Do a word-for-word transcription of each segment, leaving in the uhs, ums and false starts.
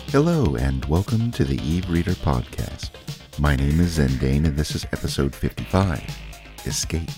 Hello and welcome to the Eve Reader Podcast. My name is Zendane and this is episode fifty-five, Escape.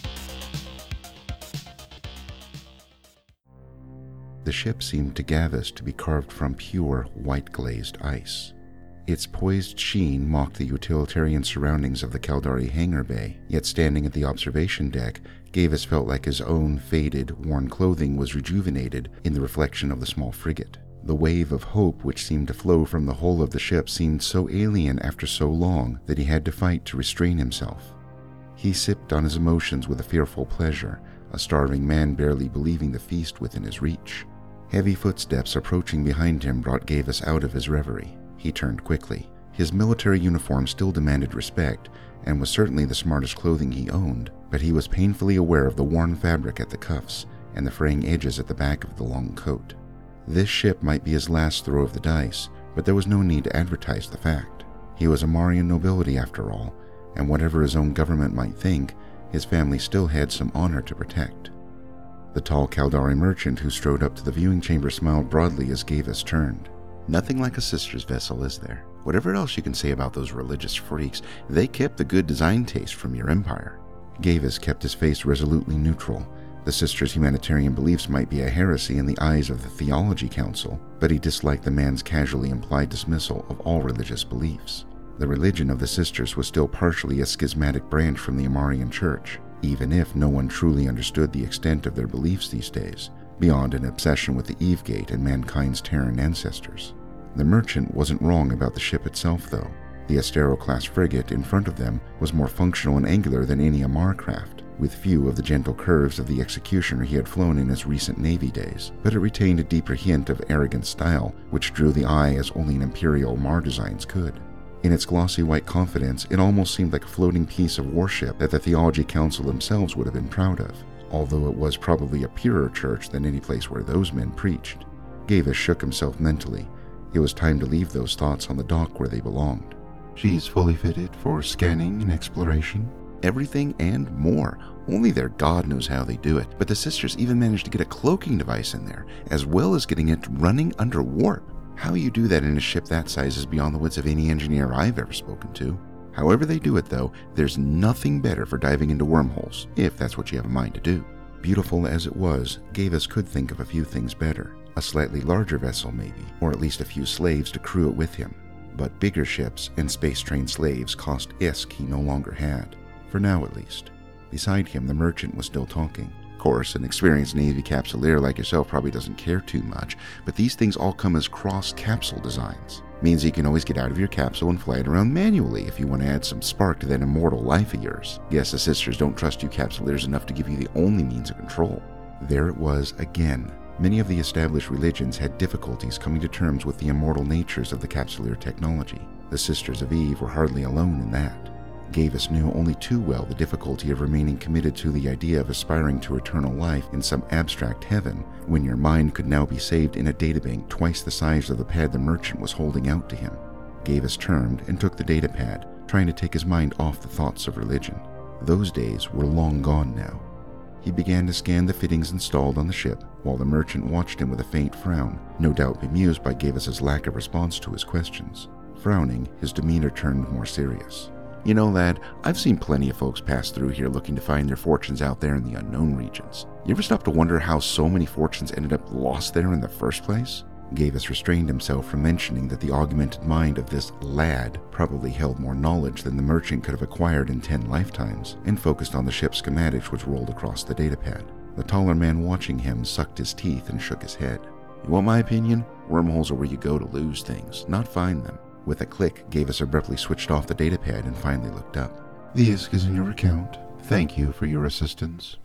The ship seemed to Gavis to be carved from pure white glazed ice. Its poised sheen mocked the utilitarian surroundings of the Caldari hangar bay, yet standing at the observation deck, Gavis felt like his own faded, worn clothing was rejuvenated in the reflection of the small frigate. The wave of hope which seemed to flow from the hull of the ship seemed so alien after so long that he had to fight to restrain himself. He sipped on his emotions with a fearful pleasure, a starving man barely believing the feast within his reach. Heavy footsteps approaching behind him brought Gavis out of his reverie. He turned quickly. His military uniform still demanded respect, and was certainly the smartest clothing he owned, but he was painfully aware of the worn fabric at the cuffs and the fraying edges at the back of the long coat. This ship might be his last throw of the dice, but there was no need to advertise the fact. He was Amarian nobility after all, and whatever his own government might think, his family still had some honor to protect. The tall Caldari merchant who strode up to the viewing chamber smiled broadly as Gavis turned. Nothing like a sister's vessel, is there? Whatever else you can say about those religious freaks, they kept the good design taste from your empire. Gavis kept his face resolutely neutral. The sister's humanitarian beliefs might be a heresy in the eyes of the Theology Council, but he disliked the man's casually implied dismissal of all religious beliefs. The religion of the sisters was still partially a schismatic branch from the Amarian Church, even if no one truly understood the extent of their beliefs these days, beyond an obsession with the Eve-Gate and mankind's Terran ancestors. The merchant wasn't wrong about the ship itself, though. The Astero-class frigate in front of them was more functional and angular than any Amar craft, with few of the gentle curves of the Executioner he had flown in his recent Navy days, but it retained a deeper hint of arrogant style, which drew the eye as only an Imperial Amar designs could. In its glossy white confidence, it almost seemed like a floating piece of warship that the Theology Council themselves would have been proud of, although it was probably a purer church than any place where those men preached. Gavis shook himself mentally. It was time to leave those thoughts on the dock where they belonged. She's fully fitted for scanning and exploration. Everything and more. Only their God knows how they do it, but the sisters even managed to get a cloaking device in there, as well as getting it running under warp. How you do that in a ship that size is beyond the wits of any engineer I've ever spoken to. However they do it, though, there's nothing better for diving into wormholes, if that's what you have in mind to do. Beautiful as it was, Gavis could think of a few things better. A slightly larger vessel, maybe, or at least a few slaves to crew it with him. But bigger ships and space-trained slaves cost Isk he no longer had. For now, at least. Beside him, the merchant was still talking. Of course, an experienced Navy capsuleer like yourself probably doesn't care too much, but these things all come as cross-capsule designs. Means you can always get out of your capsule and fly it around manually if you want to add some spark to that immortal life of yours. Guess the sisters don't trust you capsuleers enough to give you the only means of control. There it was again. Many of the established religions had difficulties coming to terms with the immortal natures of the capsuleer technology. The Sisters of Eve were hardly alone in that. Gavis knew only too well the difficulty of remaining committed to the idea of aspiring to eternal life in some abstract heaven when your mind could now be saved in a databank twice the size of the pad the merchant was holding out to him. Gavis turned and took the datapad, trying to take his mind off the thoughts of religion. Those days were long gone now. He began to scan the fittings installed on the ship, while the merchant watched him with a faint frown, no doubt bemused by Gavis's lack of response to his questions. Frowning, his demeanor turned more serious. You know, lad, I've seen plenty of folks pass through here looking to find their fortunes out there in the unknown regions. You ever stop to wonder how so many fortunes ended up lost there in the first place? Gavis restrained himself from mentioning that the augmented mind of this lad probably held more knowledge than the merchant could have acquired in ten lifetimes, and focused on the ship's schematics which rolled across the datapad. The taller man watching him sucked his teeth and shook his head. You want my opinion? Wormholes are where you go to lose things, not find them. With a click, Gavis abruptly switched off the datapad and finally looked up. The Isk is in your account. Thank you for your assistance.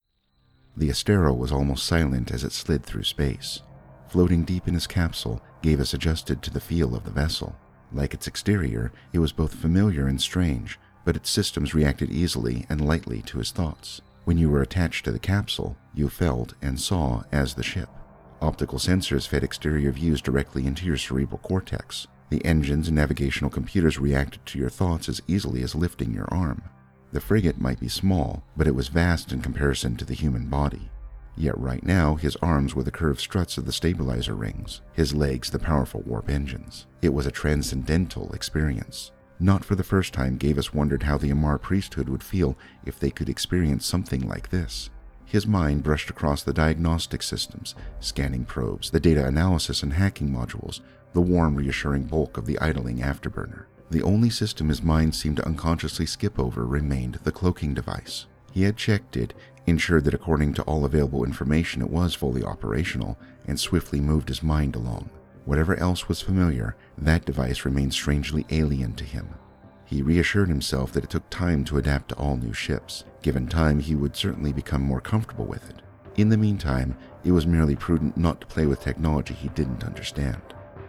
The Astero was almost silent as it slid through space. Floating deep in his capsule, Gavis adjusted to the feel of the vessel. Like its exterior, it was both familiar and strange, but its systems reacted easily and lightly to his thoughts. When you were attached to the capsule, you felt and saw as the ship. Optical sensors fed exterior views directly into your cerebral cortex. The engines and navigational computers reacted to your thoughts as easily as lifting your arm. The frigate might be small, but it was vast in comparison to the human body. Yet right now, his arms were the curved struts of the stabilizer rings, his legs the powerful warp engines. It was a transcendental experience. Not for the first time, Gavis wondered how the Amarr priesthood would feel if they could experience something like this. His mind brushed across the diagnostic systems, scanning probes, the data analysis and hacking modules, the warm, reassuring bulk of the idling afterburner. The only system his mind seemed to unconsciously skip over remained the cloaking device. He had checked it, ensured that according to all available information it was fully operational, and swiftly moved his mind along. Whatever else was familiar, that device remained strangely alien to him. He reassured himself that it took time to adapt to all new ships. Given time, he would certainly become more comfortable with it. In the meantime, it was merely prudent not to play with technology he didn't understand.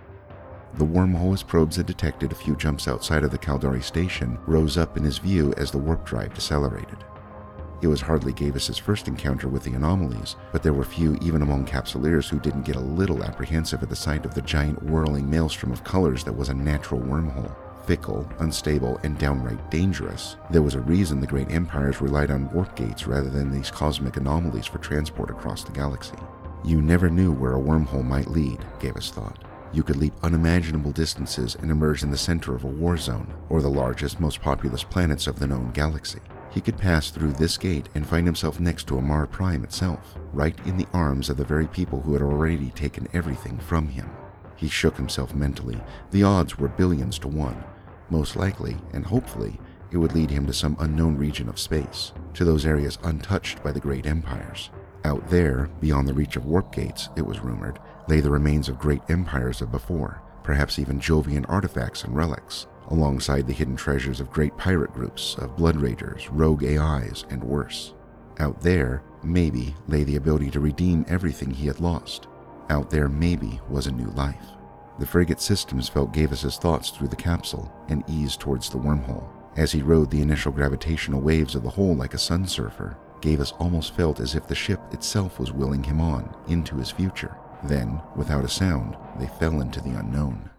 The wormhole his probes had detected a few jumps outside of the Caldari station rose up in his view as the warp drive decelerated. It was hardly Gavis's first encounter with the anomalies, but there were few even among Capsuleers who didn't get a little apprehensive at the sight of the giant whirling maelstrom of colors that was a natural wormhole. Fickle, unstable, and downright dangerous, there was a reason the great empires relied on warp gates rather than these cosmic anomalies for transport across the galaxy. You never knew where a wormhole might lead, Gavis thought. You could leap unimaginable distances and emerge in the center of a war zone, or the largest, most populous planets of the known galaxy. He could pass through this gate and find himself next to Amarr Prime itself, right in the arms of the very people who had already taken everything from him. He shook himself mentally. The odds were billions to one. Most likely, and hopefully, it would lead him to some unknown region of space, to those areas untouched by the great empires. Out there, beyond the reach of warp gates, it was rumored, lay the remains of great empires of before, perhaps even Jovian artifacts and relics, alongside the hidden treasures of great pirate groups, of blood raiders, rogue A Is, and worse. Out there, maybe, lay the ability to redeem everything he had lost. Out there, maybe, was a new life. The frigate systems felt Gavis's thoughts through the capsule and eased towards the wormhole. As he rode the initial gravitational waves of the hole like a sun surfer, Gavis almost felt as if the ship itself was willing him on into his future. Then, without a sound, they fell into the unknown.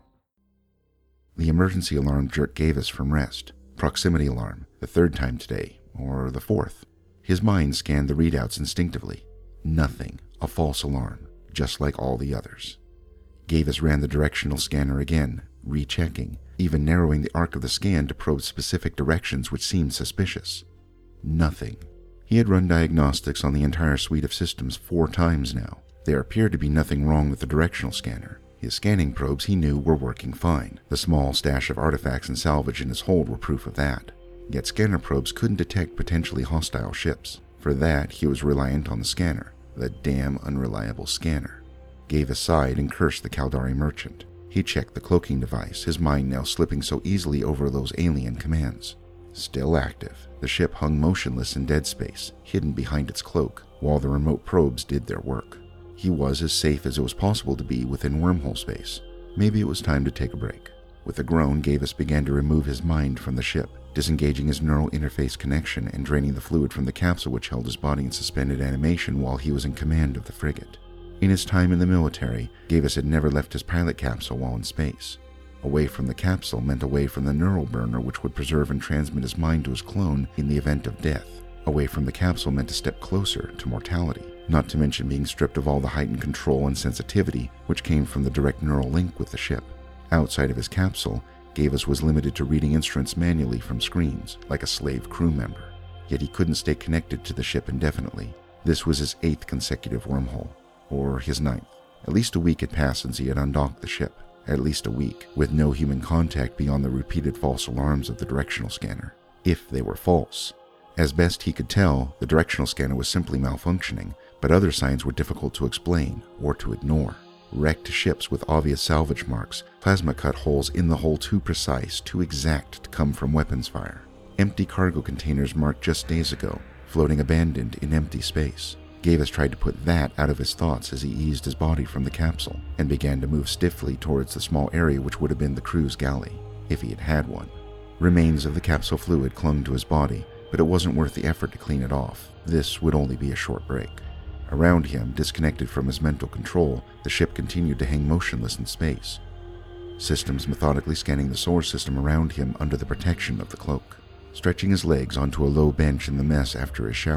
The emergency alarm jerked Gavis from rest. Proximity alarm, the third time today, or the fourth. His mind scanned the readouts instinctively. Nothing, a false alarm, just like all the others. Gavis ran the directional scanner again, rechecking, even narrowing the arc of the scan to probe specific directions which seemed suspicious. Nothing. He had run diagnostics on the entire suite of systems four times now. There appeared to be nothing wrong with the directional scanner. His scanning probes, he knew, were working fine. The small stash of artifacts and salvage in his hold were proof of that. Yet scanner probes couldn't detect potentially hostile ships. For that, he was reliant on the scanner, the damn unreliable scanner. Gavis sighed and cursed the Caldari merchant. He checked the cloaking device, his mind now slipping so easily over those alien commands. Still active, the ship hung motionless in dead space, hidden behind its cloak, while the remote probes did their work. He was as safe as it was possible to be within wormhole space. Maybe it was time to take a break. With a groan, Gavis began to remove his mind from the ship, disengaging his neural interface connection and draining the fluid from the capsule which held his body in suspended animation while he was in command of the frigate. In his time in the military, Gavis had never left his pilot capsule while in space. Away from the capsule meant away from the neural burner which would preserve and transmit his mind to his clone in the event of death. Away from the capsule meant a step closer to mortality, not to mention being stripped of all the heightened control and sensitivity which came from the direct neural link with the ship. Outside of his capsule, Gavis was limited to reading instruments manually from screens, like a slave crew member. Yet he couldn't stay connected to the ship indefinitely. This was his eighth consecutive wormhole. Or his ninth. At least a week had passed since he had undocked the ship. At least a week, with no human contact beyond the repeated false alarms of the directional scanner. If they were false. As best he could tell, the directional scanner was simply malfunctioning, but other signs were difficult to explain or to ignore. Wrecked ships with obvious salvage marks, plasma cut holes in the hull too precise, too exact to come from weapons fire. Empty cargo containers marked just days ago, floating abandoned in empty space. Gavis tried to put that out of his thoughts as he eased his body from the capsule and began to move stiffly towards the small area which would have been the crew's galley, if he had had one. Remains of the capsule fluid clung to his body, but it wasn't worth the effort to clean it off. This would only be a short break. Around him, disconnected from his mental control, the ship continued to hang motionless in space. Systems methodically scanning the solar system around him under the protection of the cloak. Stretching his legs onto a low bench in the mess after his shower,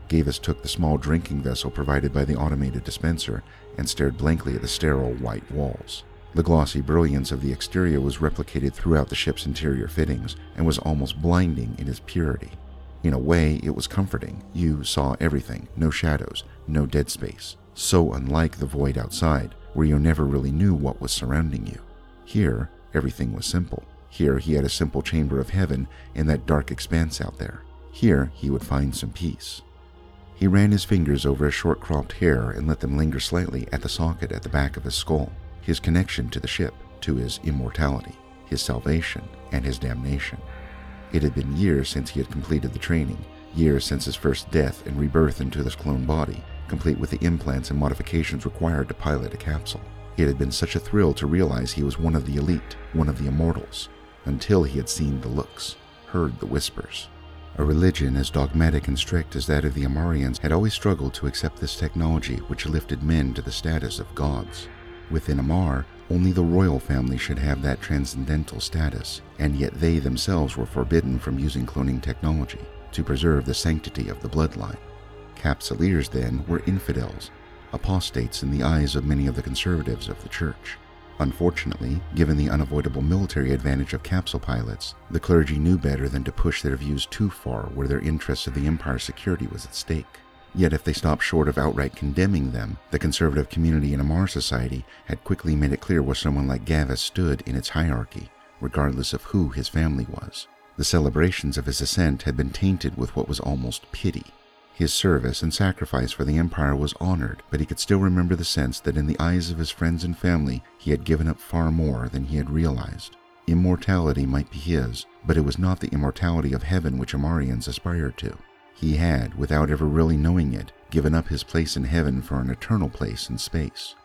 Gavis took the small drinking vessel provided by the automated dispenser and stared blankly at the sterile white walls. The glossy brilliance of the exterior was replicated throughout the ship's interior fittings and was almost blinding in its purity. In a way, it was comforting. You saw everything, no shadows, no dead space. So unlike the void outside, where you never really knew what was surrounding you. Here, everything was simple. Here, he had a simple chamber of heaven in that dark expanse out there. Here, he would find some peace. He ran his fingers over his short cropped hair and let them linger slightly at the socket at the back of his skull. His connection to the ship, to his immortality, his salvation, and his damnation. It had been years since he had completed the training, years since his first death and rebirth into this clone body, complete with the implants and modifications required to pilot a capsule. It had been such a thrill to realize he was one of the elite, one of the immortals, until he had seen the looks, heard the whispers. A religion as dogmatic and strict as that of the Amarians had always struggled to accept this technology which lifted men to the status of gods. Within Amar, only the royal family should have that transcendental status, and yet they themselves were forbidden from using cloning technology to preserve the sanctity of the bloodline. Capsuleers, then, were infidels, apostates in the eyes of many of the conservatives of the church. Unfortunately, given the unavoidable military advantage of capsule pilots, the clergy knew better than to push their views too far where their interests of the Empire's security was at stake. Yet if they stopped short of outright condemning them, the conservative community in Amar society had quickly made it clear where someone like Gavis stood in its hierarchy, regardless of who his family was. The celebrations of his ascent had been tainted with what was almost pity. His service and sacrifice for the Empire was honored, but he could still remember the sense that in the eyes of his friends and family, he had given up far more than he had realized. Immortality might be his, but it was not the immortality of heaven which Amarians aspired to. He had, without ever really knowing it, given up his place in heaven for an eternal place in space.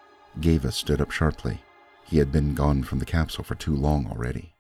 Gavis stood up sharply. He had been gone from the capsule for too long already.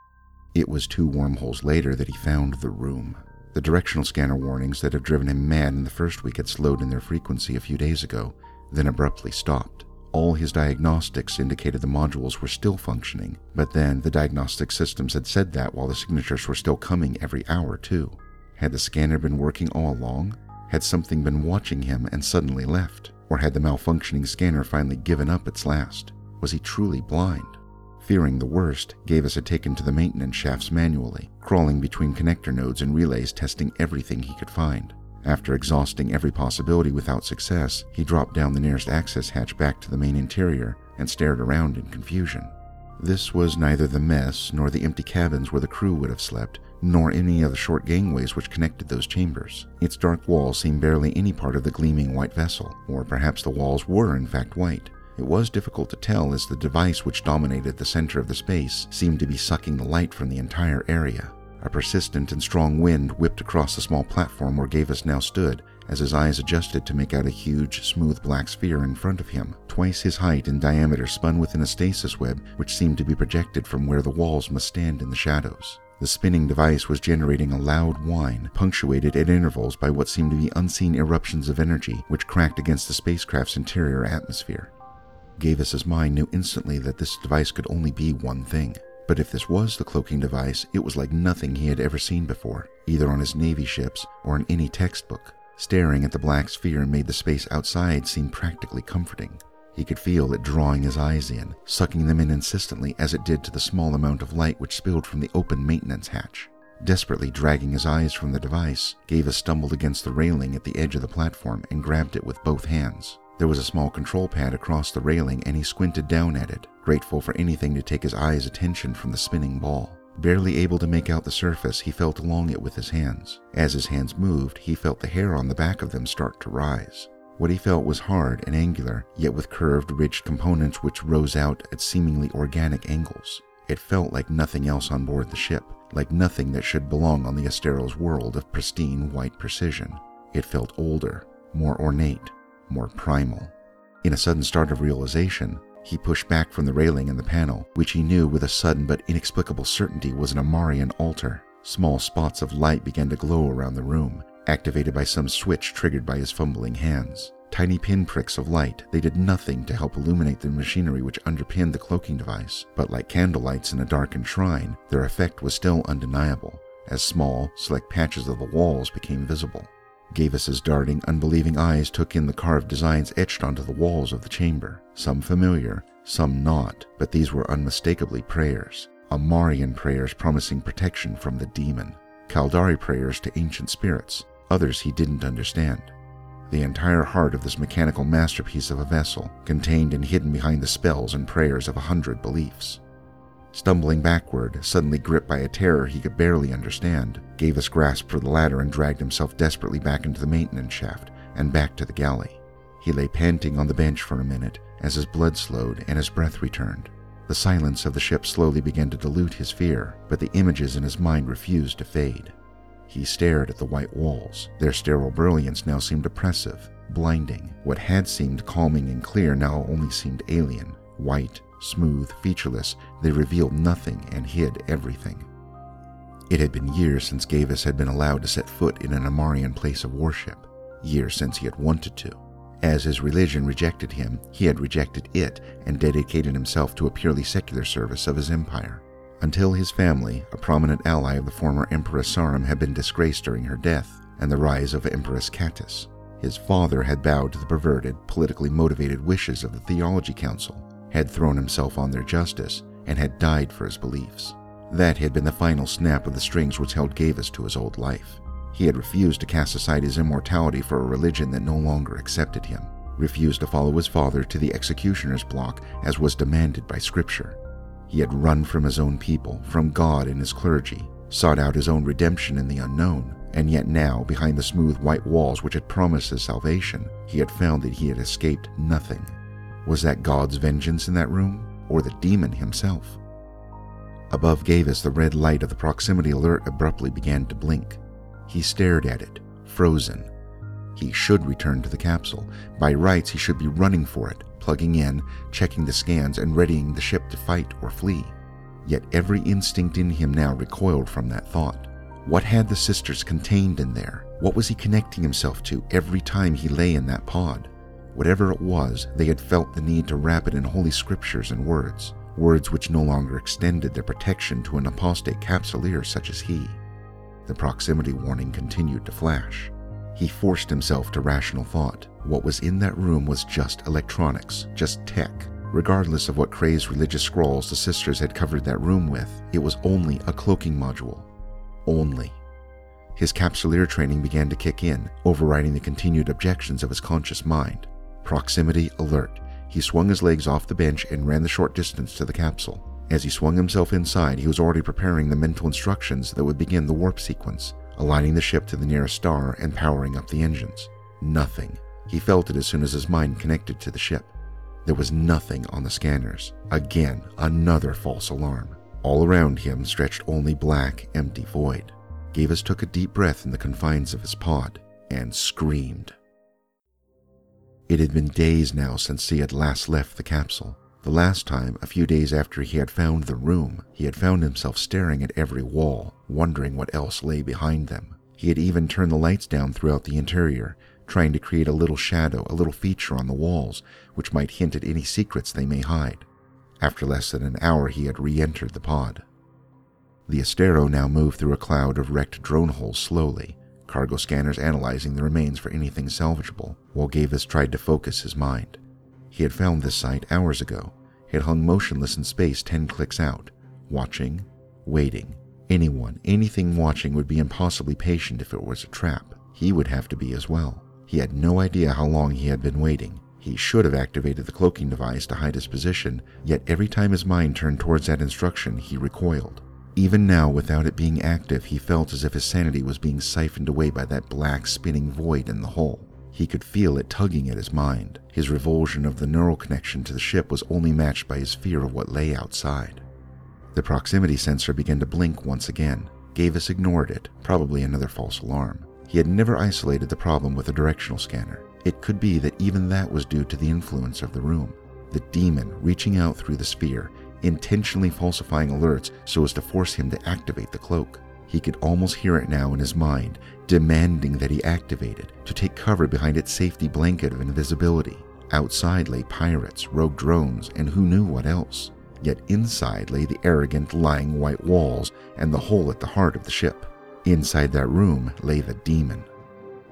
It was two wormholes later that he found the room. The directional scanner warnings that had driven him mad in the first week had slowed in their frequency a few days ago, then abruptly stopped. All his diagnostics indicated the modules were still functioning, but then the diagnostic systems had said that while the signatures were still coming every hour too. Had the scanner been working all along? Had something been watching him and suddenly left? Or had the malfunctioning scanner finally given up its last? Was he truly blind? Fearing the worst, Gavis had taken to the maintenance shafts manually, crawling between connector nodes and relays, testing everything he could find. After exhausting every possibility without success, he dropped down the nearest access hatch back to the main interior and stared around in confusion. This was neither the mess nor the empty cabins where the crew would have slept, nor any of the short gangways which connected those chambers. Its dark walls seemed barely any part of the gleaming white vessel, or perhaps the walls were in fact white. It was difficult to tell as the device which dominated the center of the space seemed to be sucking the light from the entire area. A persistent and strong wind whipped across the small platform where Gavis now stood as his eyes adjusted to make out a huge, smooth black sphere in front of him, twice his height in diameter, spun within a stasis web which seemed to be projected from where the walls must stand in the shadows. The spinning device was generating a loud whine, punctuated at intervals by what seemed to be unseen eruptions of energy which cracked against the spacecraft's interior atmosphere. Gavis's mind knew instantly that this device could only be one thing. But if this was the cloaking device, it was like nothing he had ever seen before, either on his Navy ships or in any textbook. Staring at the black sphere made the space outside seem practically comforting. He could feel it drawing his eyes in, sucking them in insistently as it did to the small amount of light which spilled from the open maintenance hatch. Desperately dragging his eyes from the device, Gavis stumbled against the railing at the edge of the platform and grabbed it with both hands. There was a small control pad across the railing and he squinted down at it, grateful for anything to take his eyes' attention from the spinning ball. Barely able to make out the surface, he felt along it with his hands. As his hands moved, he felt the hair on the back of them start to rise. What he felt was hard and angular, yet with curved, ridged components which rose out at seemingly organic angles. It felt like nothing else on board the ship, like nothing that should belong on the Astero's world of pristine white precision. It felt older, more ornate, more primal. In a sudden start of realization, he pushed back from the railing and the panel, which he knew with a sudden but inexplicable certainty was an Amarian altar. Small spots of light began to glow around the room, activated by some switch triggered by his fumbling hands. Tiny pinpricks of light, they did nothing to help illuminate the machinery which underpinned the cloaking device, but like candlelights in a darkened shrine, their effect was still undeniable, as small, select patches of the walls became visible. Gavis's darting, unbelieving eyes took in the carved designs etched onto the walls of the chamber, some familiar, some not, but these were unmistakably prayers. Amarian prayers promising protection from the demon. Caldari prayers to ancient spirits, others he didn't understand. The entire heart of this mechanical masterpiece of a vessel, contained and hidden behind the spells and prayers of a hundred beliefs. Stumbling backward, suddenly gripped by a terror he could barely understand, Gavis grasped for the ladder and dragged himself desperately back into the maintenance shaft and back to the galley. He lay panting on the bench for a minute as his blood slowed and his breath returned. The silence of the ship slowly began to dilute his fear, but the images in his mind refused to fade. He stared at the white walls. Their sterile brilliance now seemed oppressive, blinding. What had seemed calming and clear now only seemed alien. White, smooth, featureless, they revealed nothing and hid everything. It had been years since Gavis had been allowed to set foot in an Amarian place of worship. Years since he had wanted to. As his religion rejected him, he had rejected it and dedicated himself to a purely secular service of his empire. Until his family, a prominent ally of the former Empress Sarum, had been disgraced during her death and the rise of Empress Catus. His father had bowed to the perverted, politically motivated wishes of the Theology Council, had thrown himself on their justice, and had died for his beliefs. That had been the final snap of the strings which held Gavis to his old life. He had refused to cast aside his immortality for a religion that no longer accepted him, refused to follow his father to the executioner's block as was demanded by Scripture. He had run from his own people, from God and his clergy, sought out his own redemption in the unknown, and yet now, behind the smooth white walls which had promised his salvation, he had found that he had escaped nothing. Was that God's vengeance in that room, or the demon himself? Above Gavis, the red light of the proximity alert abruptly began to blink. He stared at it, frozen. He should return to the capsule. By rights, he should be running for it, plugging in, checking the scans, and readying the ship to fight or flee. Yet every instinct in him now recoiled from that thought. What had the sisters contained in there? What was he connecting himself to every time he lay in that pod? Whatever it was, they had felt the need to wrap it in holy scriptures and words, words which no longer extended their protection to an apostate capsuleer such as he. The proximity warning continued to flash. He forced himself to rational thought. What was in that room was just electronics, just tech. Regardless of what crazed religious scrolls the sisters had covered that room with, it was only a cloaking module. Only. His capsuleer training began to kick in, overriding the continued objections of his conscious mind. Proximity alert. He swung his legs off the bench and ran the short distance to the capsule. As he swung himself inside, he was already preparing the mental instructions that would begin the warp sequence, aligning the ship to the nearest star and powering up the engines. Nothing. He felt it as soon as his mind connected to the ship. There was nothing on the scanners. Again, another false alarm. All around him stretched only black, empty void. Gavis took a deep breath in the confines of his pod and screamed. It had been days now since he had last left the capsule. The last time, a few days after he had found the room, he had found himself staring at every wall, wondering what else lay behind them. He had even turned the lights down throughout the interior, trying to create a little shadow, a little feature on the walls, which might hint at any secrets they may hide. After less than an hour, he had re-entered the pod. The Astero now moved through a cloud of wrecked drone hulls slowly, cargo scanners analyzing the remains for anything salvageable, while Gavis tried to focus his mind. He had found this site hours ago. It hung motionless in space ten clicks out, watching, waiting. Anyone, anything watching would be impossibly patient if it was a trap. He would have to be as well. He had no idea how long he had been waiting. He should have activated the cloaking device to hide his position, yet every time his mind turned towards that instruction, he recoiled. Even now, without it being active, he felt as if his sanity was being siphoned away by that black, spinning void in the hull. He could feel it tugging at his mind. His revulsion of the neural connection to the ship was only matched by his fear of what lay outside. The proximity sensor began to blink once again. Gavis ignored it, probably another false alarm. He had never isolated the problem with a directional scanner. It could be that even that was due to the influence of the room. The demon reaching out through the sphere, intentionally falsifying alerts so as to force him to activate the cloak. He could almost hear it now in his mind, demanding that he activate it, to take cover behind its safety blanket of invisibility. Outside lay pirates, rogue drones, and who knew what else. Yet inside lay the arrogant, lying white walls and the hole at the heart of the ship. Inside that room lay the demon.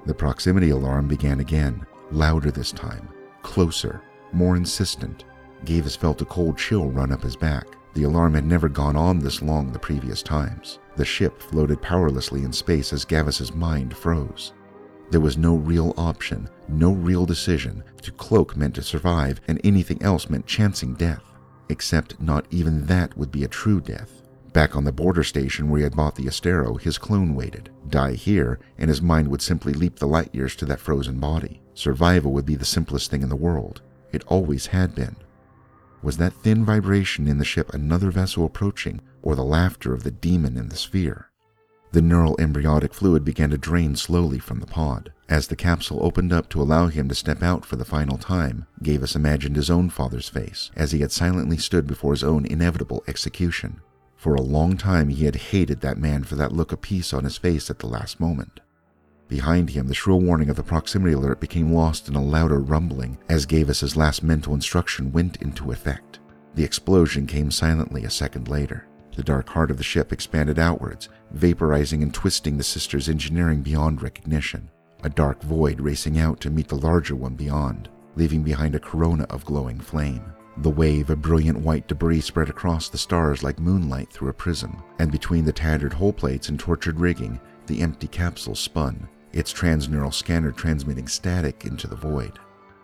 The proximity alarm began again, louder this time, closer, more insistent. Gavis felt a cold chill run up his back. The alarm had never gone on this long the previous times. The ship floated powerlessly in space as Gavis's mind froze. There was no real option, no real decision. To cloak meant to survive, and anything else meant chancing death. Except not even that would be a true death. Back on the border station where he had bought the Astero, his clone waited. Die here, and his mind would simply leap the light years to that frozen body. Survival would be the simplest thing in the world. It always had been. Was that thin vibration in the ship another vessel approaching, or the laughter of the demon in the sphere? The neural embryonic fluid began to drain slowly from the pod. As the capsule opened up to allow him to step out for the final time, Gavis imagined his own father's face, as he had silently stood before his own inevitable execution. For a long time he had hated that man for that look of peace on his face at the last moment. Behind him, the shrill warning of the proximity alert became lost in a louder rumbling as Gavis's last mental instruction went into effect. The explosion came silently a second later. The dark heart of the ship expanded outwards, vaporizing and twisting the sister's engineering beyond recognition. A dark void racing out to meet the larger one beyond, leaving behind a corona of glowing flame. The wave of brilliant white debris spread across the stars like moonlight through a prism, and between the tattered hull plates and tortured rigging, the empty capsule spun, its transneural scanner transmitting static into the void.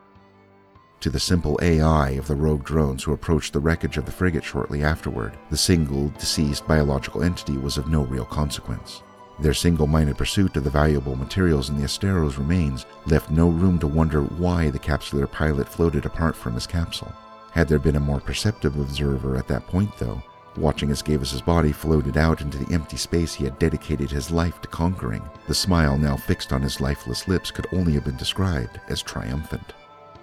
To the simple A I of the rogue drones who approached the wreckage of the frigate shortly afterward, the single, deceased biological entity was of no real consequence. Their single-minded pursuit of the valuable materials in the Astero's remains left no room to wonder why the capsular pilot floated apart from his capsule. Had there been a more perceptive observer at that point, though, watching as Gavis's body floated out into the empty space he had dedicated his life to conquering, the smile now fixed on his lifeless lips could only have been described as triumphant.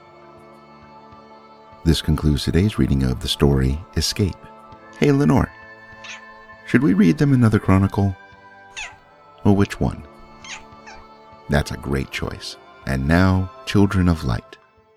This concludes today's reading of the story Escape. Hey Lenore, should we read them another chronicle? Well, which one? That's a great choice. And now, Children of Light.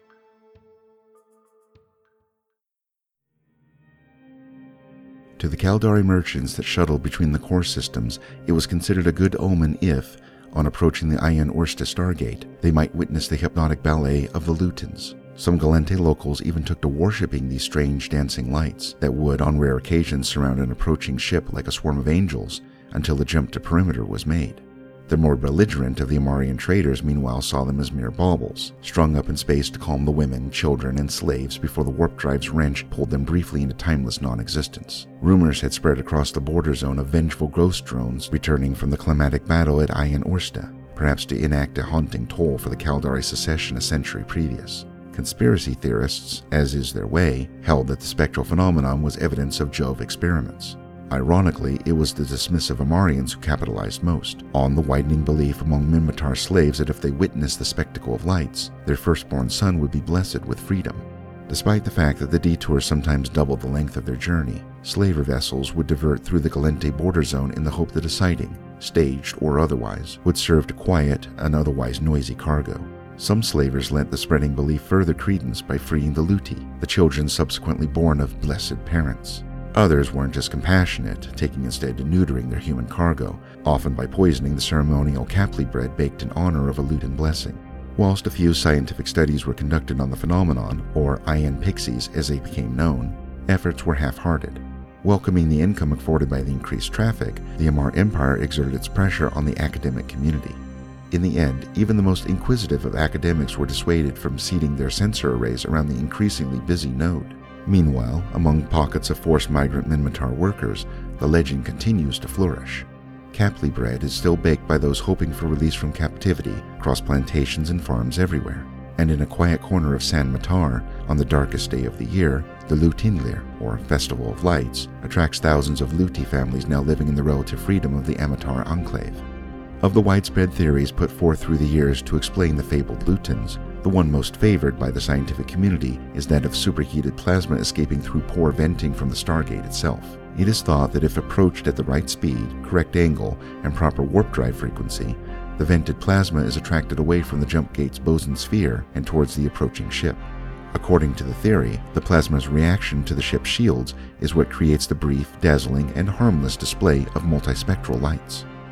To the Caldari merchants that shuttled between the core systems, it was considered a good omen if, on approaching the Ayan Orsta Stargate, they might witness the hypnotic ballet of the Lutens. Some Gallente locals even took to worshipping these strange dancing lights that would, on rare occasions, surround an approaching ship like a swarm of angels until the jump to perimeter was made. The more belligerent of the Amarian traders meanwhile saw them as mere baubles, strung up in space to calm the women, children, and slaves before the warp drive's wrench pulled them briefly into timeless non-existence. Rumors had spread across the border zone of vengeful ghost drones returning from the climatic battle at Ayan Orsta, perhaps to enact a haunting toll for the Caldari secession a century previous. Conspiracy theorists, as is their way, held that the spectral phenomenon was evidence of Jove experiments. Ironically, it was the dismissive Amarians who capitalized most, on the widening belief among Minmatar slaves that if they witnessed the spectacle of lights, their firstborn son would be blessed with freedom. Despite the fact that the detours sometimes doubled the length of their journey, slaver vessels would divert through the Gallente border zone in the hope that a sighting, staged or otherwise, would serve to quiet an otherwise noisy cargo. Some slavers lent the spreading belief further credence by freeing the Luti, the children subsequently born of blessed parents. Others weren't as compassionate, taking instead to neutering their human cargo, often by poisoning the ceremonial Capli bread baked in honor of a Lutan blessing. Whilst a few scientific studies were conducted on the phenomenon, or Ayan Pixies as they became known, efforts were half-hearted. Welcoming the income afforded by the increased traffic, the Amar Empire exerted its pressure on the academic community. In the end, even the most inquisitive of academics were dissuaded from seating their sensor arrays around the increasingly busy node. Meanwhile, among pockets of forced migrant Minmatar workers, the legend continues to flourish. Capli bread is still baked by those hoping for release from captivity across plantations and farms everywhere. And in a quiet corner of San Matar, on the darkest day of the year, the Lutinlir, or Festival of Lights, attracts thousands of Luti families now living in the relative freedom of the Amatar Enclave. Of the widespread theories put forth through the years to explain the fabled Lutens, the one most favored by the scientific community is that of superheated plasma escaping through pore venting from the Stargate itself. It is thought that if approached at the right speed, correct angle, and proper warp drive frequency, the vented plasma is attracted away from the jump gate's boson sphere and towards the approaching ship. According to the theory, the plasma's reaction to the ship's shields is what creates the brief, dazzling, and harmless display of multispectral lights.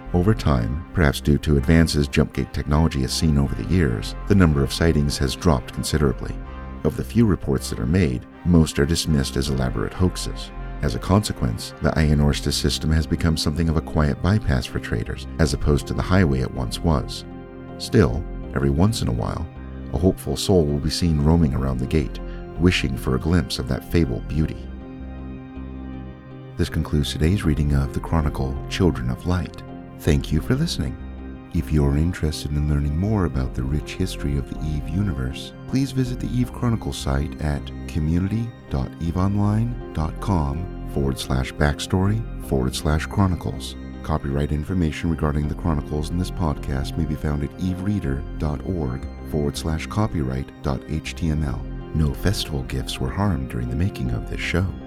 Over time, perhaps due to advances Jumpgate technology has seen over the years, the number of sightings has dropped considerably. Of the few reports that are made, most are dismissed as elaborate hoaxes. As a consequence, the Ayanorsta system has become something of a quiet bypass for traders, as opposed to the highway it once was. Still, every once in a while, a hopeful soul will be seen roaming around the gate, wishing for a glimpse of that fabled beauty. This concludes today's reading of the Chronicle Children of Light. Thank you for listening. If you're interested in learning more about the rich history of the EVE universe, please visit the EVE Chronicle site at community.eveonline.com forward slash backstory forward slash chronicles. Copyright information regarding the Chronicles in this podcast may be found at evereader.org forward slash copyright.html. No festival gifts were harmed during the making of this show.